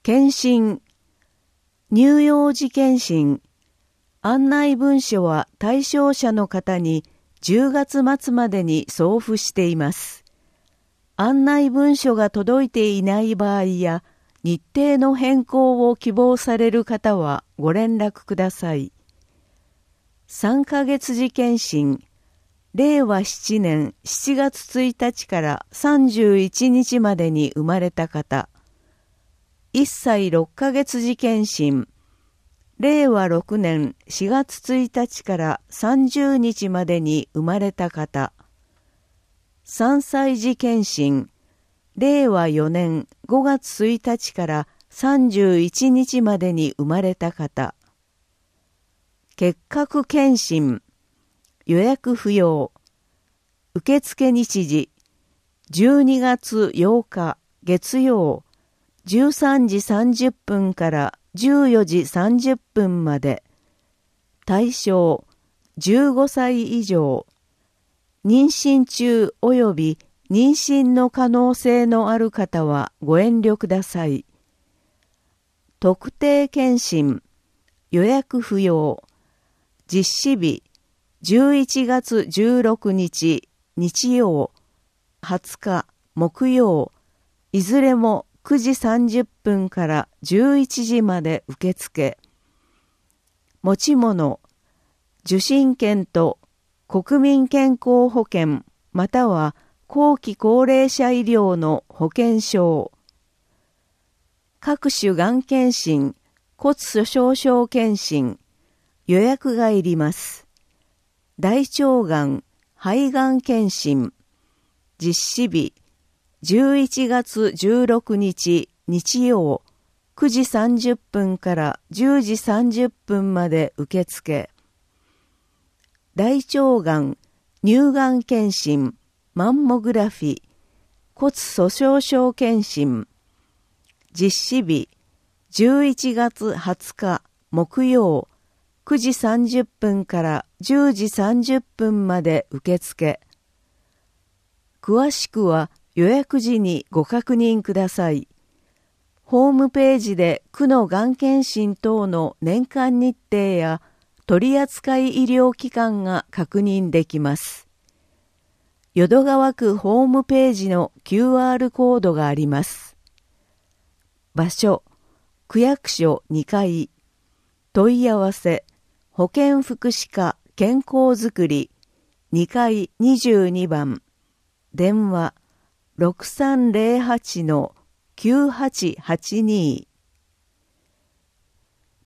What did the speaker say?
検診、乳幼児検診、案内文書は対象者の方に10月末までに送付しています。案内文書が届いていない場合や、日程の変更を希望される方はご連絡ください。3ヶ月次検診、令和7年7月1日から31日までに生まれた方、1歳6ヶ月次検診、令和6年4月1日から30日までに生まれた方、3歳児検診、令和4年5月1日から31日までに生まれた方、結核検診、予約不要、受付日時、12月8日月曜、13時30分から14時30分まで、対象、15歳以上、妊娠中及び妊娠の可能性のある方はご遠慮ください。特定検診、予約不要、実施日、11月16日日曜、20日木曜、いずれも9時30分から11時まで受付。持ち物、受診券と国民健康保険または後期高齢者医療の保険証。各種がん検診、骨粗鬆症検診、予約がいります。大腸がん、肺がん検診、実施日、11月16日日曜、9時30分から10時30分まで受付。大腸がん、乳がん検診、マンモグラフィ、骨粗鬆症検診、実施日、11月20日木曜、9時30分から10時30分まで受付。詳しくは予約時にご確認ください。ホームページで区のがん検診等の年間日程や取扱医療機関が確認できます。淀川区ホームページの QR コードがあります。場所、区役所2階。問い合わせ、保健福祉課健康づくり2階22番。電話 6308-9882